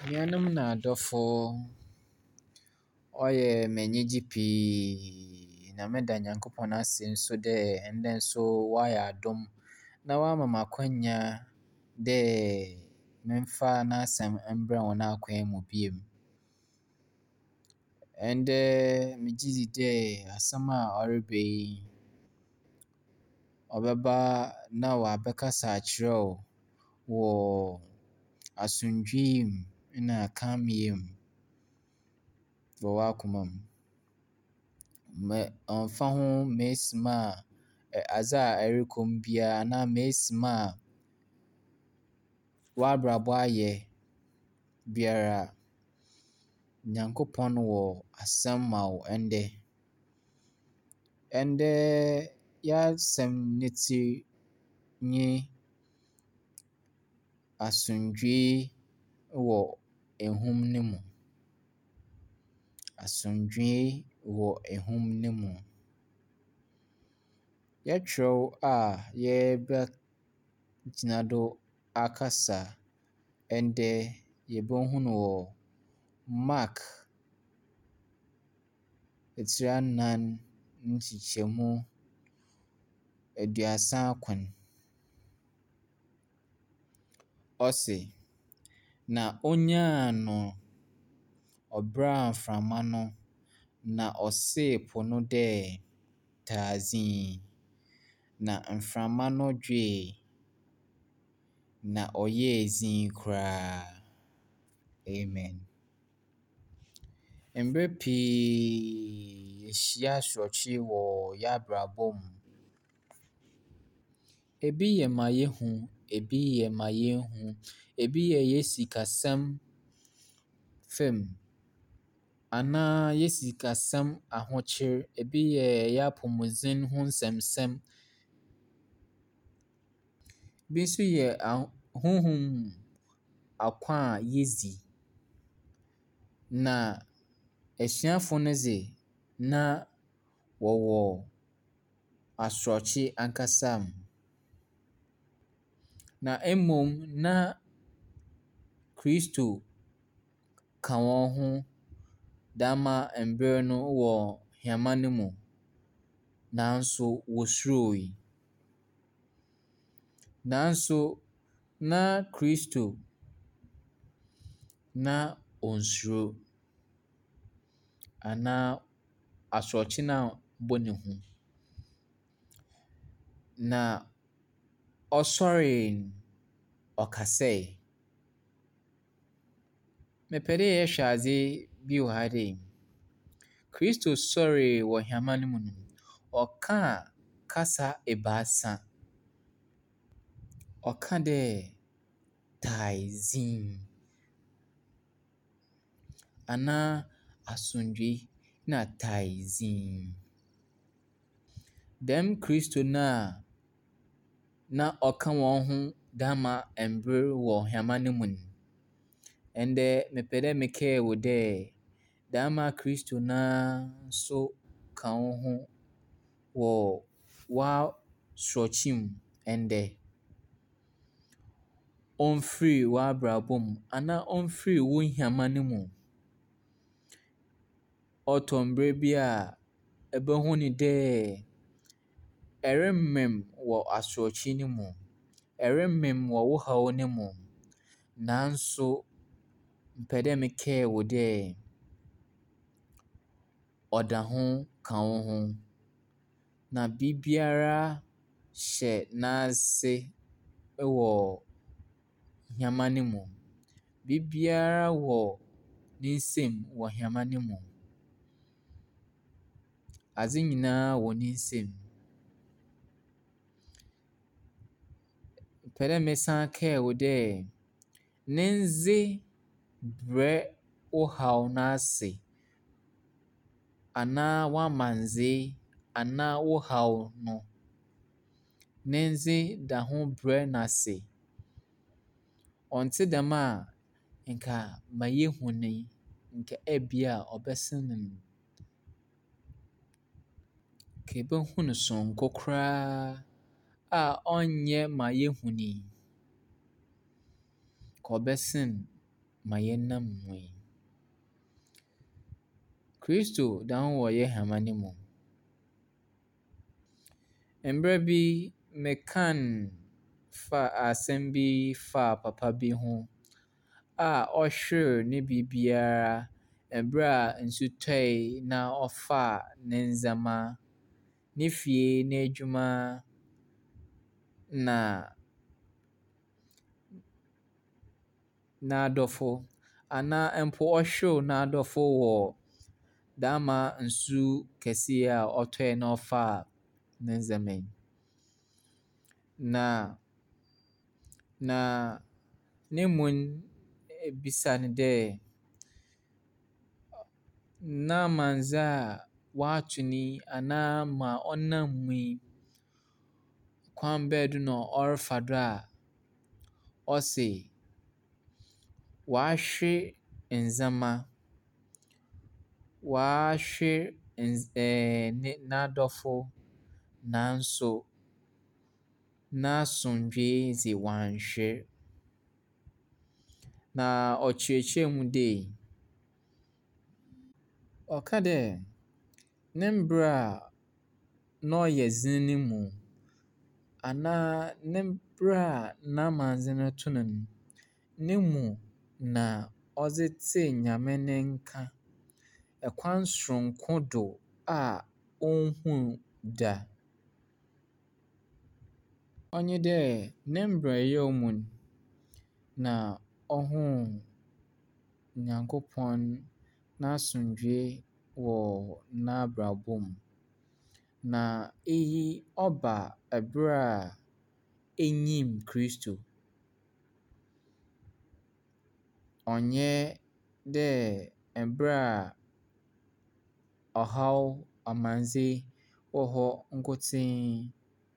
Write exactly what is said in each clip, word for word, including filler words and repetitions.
Nuanom na adɔfo, ɔyɛ me anigye pii na meda Nyankopɔn ase nso dɛ ndɛ nso wayɛ adom na wama me akwanya dɛ memfa n'asɛm mbrɛ wo no akwan mu bio. Ndɛ megye dzi dɛ asɛm a ɔreba yi, ɔbɛba na wabɛkasa akyerɛ wo wɔ asomdwee mu na kameɛ mu wɔ w'akoma mu. Mɛ ɔmmfa ho mmeesim a adze a ɛrokɔ mu biara anaa mmeesim a w'abrabɔ ayɛ biara. Nyankopɔn wɔ asɛm ma wo ndɛ. Ndɛ y'asɛm ne tsir nye asomdwee wɔ ahum no mu. Asomdwee wɔ ahum no mu. Yɛtwerɛw a yɛrebɛgyina do akasa ndɛ yebohu no wɔ Mark etsir anan nkyekyɛmu aduasa akron. Ɔse, na onyaa no ɔbra a mframa no na ɔsee po no dɛ taadzen. Na mframa no dwoe na ɔyɛɛ dzinn koraa. Amen. Mber pii yehyia asorɔkye wɔ y'abrabɔ mu. Ebi yɛ ma yehu, ebi yɛ ma yennhu. Ebi yɛ yɛn sikasɛm famu anaa yɛn sikasɛm ahokyer. Ebi yɛ yɛn apɔwmudzen ho nsɛmsɛm. Bi nso yɛ ah honhom mu akwa a yedzi. Na esuafo no dze, na wɔwɔ asorɔkye ankasa mu. Na mmom na Kristo ka hɔn ho dze ama mber no wɔ hɛmba no mu, nanso wosuroe. Nanso na Kristo na onnsuro anaa asorɔkye no abbɔ no hu. Na ɔsɔree no, ɔkasae. Mepɛ dɛ yɛhwɛ adze bi wɔ ha dɛ, Kristo sɔree wɔ hɛmba no mu no, ɔkaa kasa ebiasa. Ɔka dɛ taadzen anaa asomdwee na taadzen. Dɛm Kristo no a na ɔka hɔn ho dze ama mber wɔ hɛmba no mu no, ndɛ mepɛ dɛ mekaa wo dɛ dɛm ara Kristo no ara nso ka wo ho wɔ w'asorɔkye mu ndɛ. Ɔmmfir w'abrabɔ mu anaa ɔmmfir wo hɛmba no mu. Ɔtɔ mber bi a ibohu no dɛ ɛremem wɔ asorɔkye no mu. Ɛremem wɔ wo haw no mu. Nanso mepɛ dɛ mekaa wo dɛ ɔda ho ka wo ho. Na biribiara hyɛ n'ase wɔ hɛmba no mu. Biribiara wɔ ne nsamu wɔ hɛmba no mu. Adze nyinaa wɔ ne nsamu. Mepɛ dɛ mesan kaa wo dɛ ne ndze brɛ wo haw no ase anaa w'amandzɛɛ anaa wo haw no. Ne ndze da ho brɛ no ase. Ɔnntse dɛm a nka ma yehu no yi, nka ebia ɔbɛsen no. Nka ibohu no soronko koraa a ɔnnyɛ ma yehu no yi. Nka ɔbɛsen ma yɛnam mu yi. Kristo da ho wɔ yɛn hama no mu. Mmerɛ bi mekan fa asɛm bi faa papa bi ho a ɔhwer ne biribiara ɛberɛ a nsu tɔe na ɔfaa ne ndzɛmba, ne fie n'edwuma na n'adɔfo anaa mpo ɔhwew n'adɔfo wɔ dama nsu kɛseɛ a ɔtɔe na ɔfaa ne ndzɛmba yi. Na na ne mu ebisa no dɛ n'amandze a wato no yi anaa ma ɔnam mu yi, kwan bɛn do na ɔrefa do a ɔse ɔahwe ndzɛmba, ɔahwe ndz ɛɛ ne n'adɔfo nanso n'asomdwee dze ɔannhwɛ. Na ɔkyerɛkyerɛ mu dɛ, ɔka dɛ ne mber a na ɔyɛ dzen no mu anaa ne ber a n'amandze no too no no, ne mu na ɔdze tsee Nyame ne nka kwan soronko do a onnhuu da. Ɔnye dɛ ne mberɛwyɛ mu no na ɔhuu Nyankopɔn n'asomdwee wɔ n'abrabɔ mu. Na eyi ɔba ber a enyim Kristo. Ɔnnyɛ dɛ mber a ɔhaw amandze wɔ hɔ nkotsee.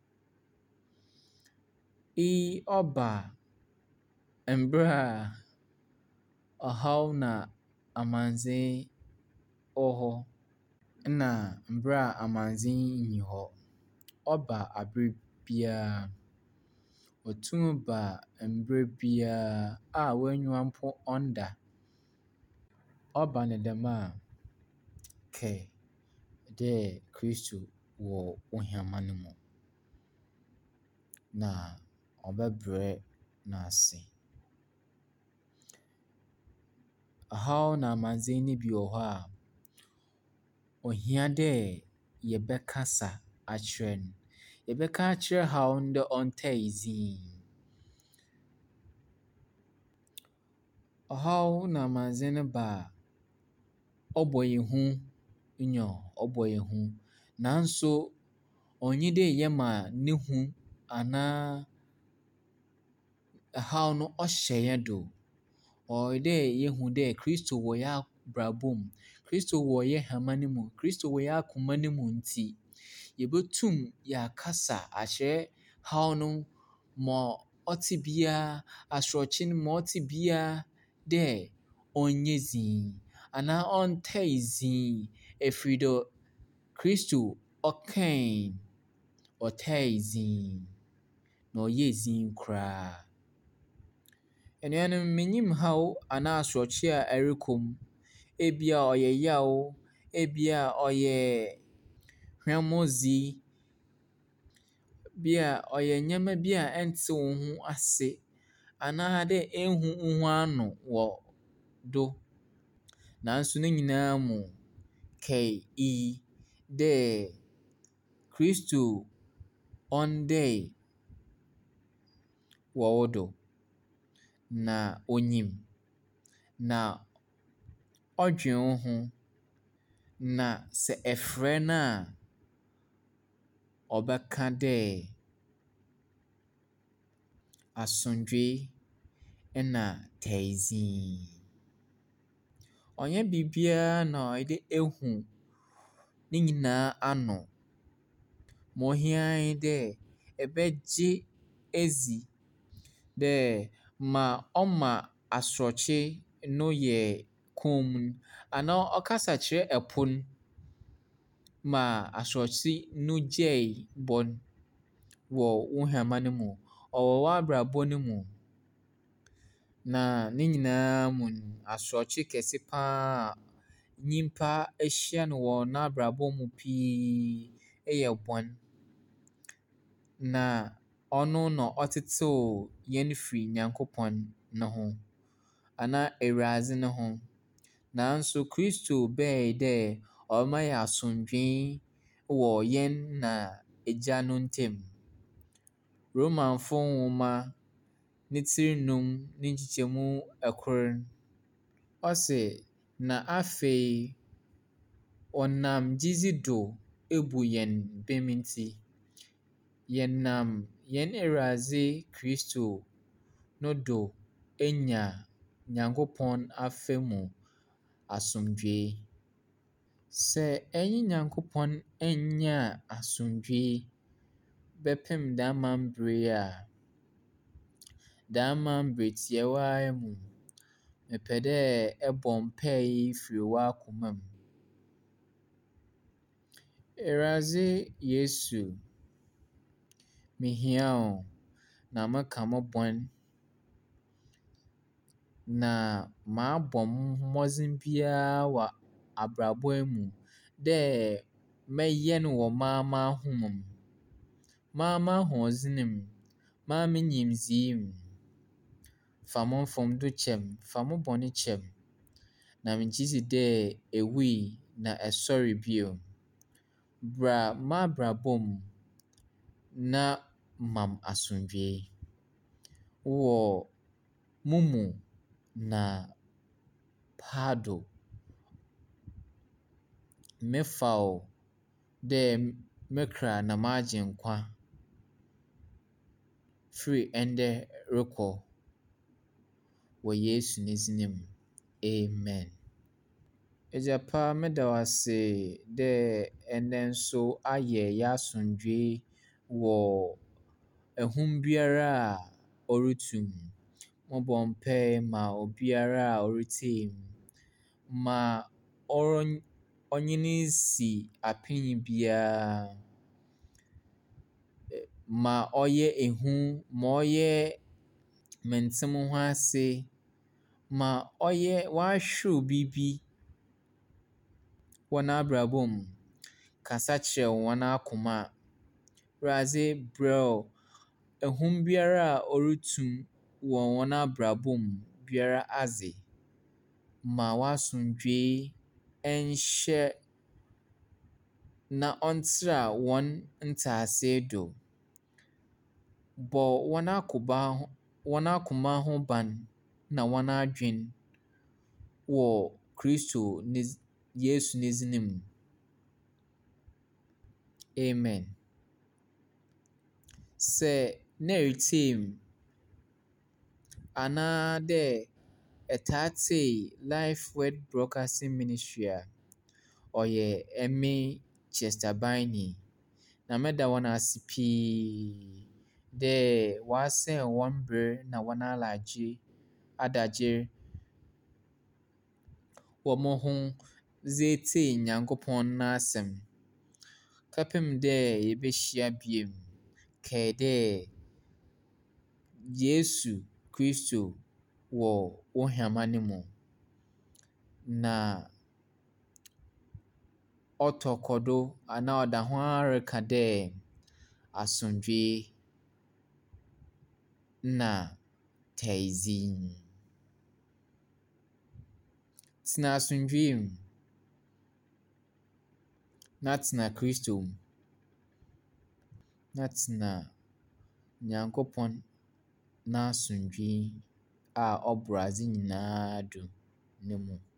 Eyi ɔba mber a ɔhaw na amandze wɔ hɔ na mber a amandze nnyi hɔ. Ɔba aber biara. Otum ba mber biara a w'enyiwa mpo ɔnnda. Ɔba no dɛm a, kɛ dɛ Kristo wɔ wo hama no mu na ɔbɛbrɛ no ase. Ɔhaw na amandze no bi wɔ hɔ a ohia dɛ yɛbɛkasa akyerɛ no. Yɛbɛka akyerɛ haw no dɛ ɔntaa dzinn. Ɔhaw na amandze no ba a, ɔbɔ hɛn hu nyo, ɔbɔ hɛn hu, nanso ɔnnyɛ dɛ yɛma ne hu anaa haw no ɔhyɛ hɛn do. Ɔwɔ dɛ yehu dɛ Kristo wɔ hɛn abrabɔ mu, Kristo wɔ hɛn hama no mu, Kristo wɔ hɛn akoma no mu ntsi, yebotum yɛakasa akyerɛ haw no ma ɔtse biara, asorɔkye no ma ɔtse biara dɛ ɔnnyɛ dzinn anaa ɔntaa dzinn efiri dɛ Kristo ɔkae, ɔtaa dzinn na ɔyɛɛ dzinn koraa. Enuanom, minnyim haw anaa asorɔkye a ɛrokɔ mu. Ebia ɔyɛ yaw, ebia ɔyɛ hwɛmodzi, ebia ɔyɛ ndzɛmba bi a ɛnntse wo ho ase anaa dɛ ennhu wo ho ano wɔ do. Nanso ne nyinaa mu, kae iyi dɛ Kristo ɔnndae wɔ wo do na onyim na ɔdwen wo ho na sɛ ɛfrɛ no a, ɔbɛka dɛ asomdwee na tae dzinn. Ɔnnyɛ biribiara na ɔwɔ dɛ ehu ne nyinaa ano. Ma ohia nye dɛ ɛbɛgye edzi dɛ ma ɔma asorɔkye no yɛ komm no anaa ɔkasa kyerɛ ɛpo no ma asorɔkye no gyae bɔ no wɔ wo hama no mu, ɔwɔ w'abrabɔ no mu Na ne nyinaa mu no, asorɔkye kɛse pa ara a nyimpa ahyia no wɔ n'abrabɔ mu pii yɛ bɔn. Na ɔno na ɔtetew yɛn fi Nyankopɔn no ho anaa Awurade no ho. Nanso Kristo bae dɛ ɔbɛma yɛn asomdwee wɔ yɛn na Agya no ntam. Romanfo nwoma ne tsir nnum ne nkyekyɛmu akron, ɔse, na afei ɔnam gyidzi do ebu yɛn bem nti, yɛnam yɛn Awurade Kristo no do anya Nyankopɔn afa mu asomdwee. Sɛ ɛnye Nyankopɔn annya asomdwee bɛpem dɛm amambere yi a, dɛm amambere tiawa yi mu, mepɛ dɛ ɛbɔ mpae fi w'akoma mu. Awurade Yesu, mihia wo na meka mo bɔn, na mabɔ mmɔdzen biara wɔ abrabɔ yi mu dɛ mɛyɛ no wɔ maa m'ahom mu, maa m'ahoɔdzen mu, maa me nyimdzee mu. Fa mo mfomdo kyɛ me, fa mo bɔne kyɛ me, na megye dzi dɛ ewui na ɛsɔree bio. Bra m'abrabɔ mu na ma me asomdwee. Wɔ mo mu na paado mefa wo dɛ me kra na m'agyenkwa firi ɛndɛ rokɔ wɔ Yesu ne dzin mu. Amen. Agya pa, meda wo ase dɛ ɛnnɛ nso ayɛ yɛn asomdwee wɔ ahum biara a ɔretu mu. Mobɔ mpae ma obiara a ɔretsie mu, ma ɔron ɔnye no nsi apenyi biara. Ma ɔyɛ ehu, ma ɔyɛ mentsem ho ase, ma ɔyɛ ɔahwerew biribi wɔ n'abrabɔ mu. Kasa kyerɛ hɔn akoma. Awurade brɛ wo ahum biara a ɔretu wɔ hɔn abrabɔ mu biara adze. Ma w'asomdwee nhyɛ na ɔntsera hɔn ntsese do. Bɔ hɔn akoba ho hɔn akoma ho ban na hɔn adwen wɔ Kristo ne dzi Yesu ne dzin mu. Amen. Sɛ na eritsie me anaa dɛ ɛtaa tsie Life Word Broadcasting Ministry a, ɔyɛ eme Chester Byney, na meda hɔn ase pii dɛ wɔasen hɔn ber na hɔn alagye adagyer wɔ mo ho dze etsie Nyankopɔn n'asɛm. Kɛpem dɛ yebehyia bio. Kae dɛ Yesu Kristo wɔ wo hɛmba no mu, na ɔtɔ do anaa ɔda ho ara reka dɛ asomdwee na taeedzi. Tsena asomdwee mu, na tsena Kristo mu, na tsena Nyankopɔn n'asomdwee a ɔbor adze nyinaa do no mu.